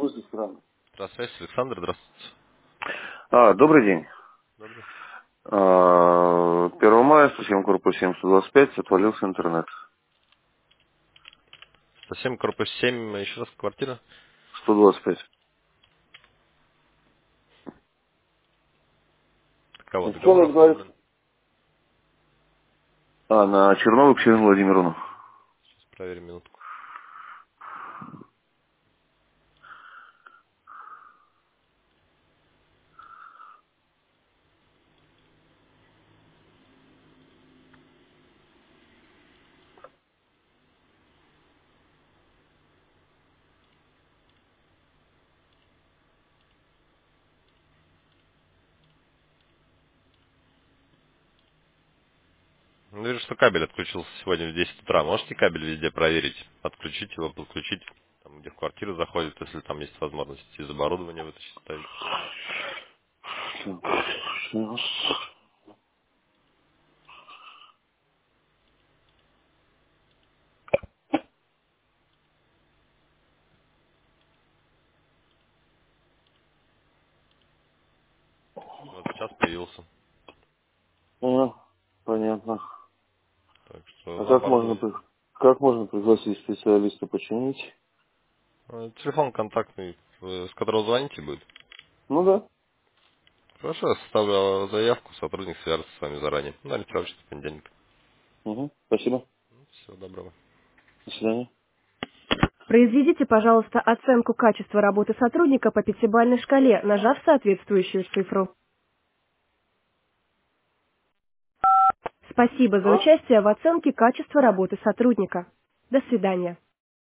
После страны. Здравствуйте, Александр, здравствуйте. Добрый день. Добрый. 1 мая, 107, корпус 7, 125, отвалился интернет. 107, корпус 7, еще раз квартира. 125. Кого договор Кто говорит? оформлен? На Чернову Ксению Владимировну. Сейчас проверим минутку. Ну, вижу, что кабель отключился сегодня в 10 утра. Можете кабель везде проверить? Отключить его, подключить, там, где в квартиру заходит, если там есть возможность из оборудования вытащить, ставить. Вот сейчас появился. Понятно. Так что А за оборудование. как можно пригласить специалиста починить? Телефон контактный, с которого звоните будет. Ну да. Хорошо, я составлю заявку, сотрудник свяжется с вами заранее. Ну, ориентировочно в понедельник. Спасибо. Всего доброго. До свидания. Произведите, пожалуйста, оценку качества работы сотрудника по пятибалльной шкале, нажав соответствующую цифру. Спасибо за участие в оценке качества работы сотрудника. До свидания.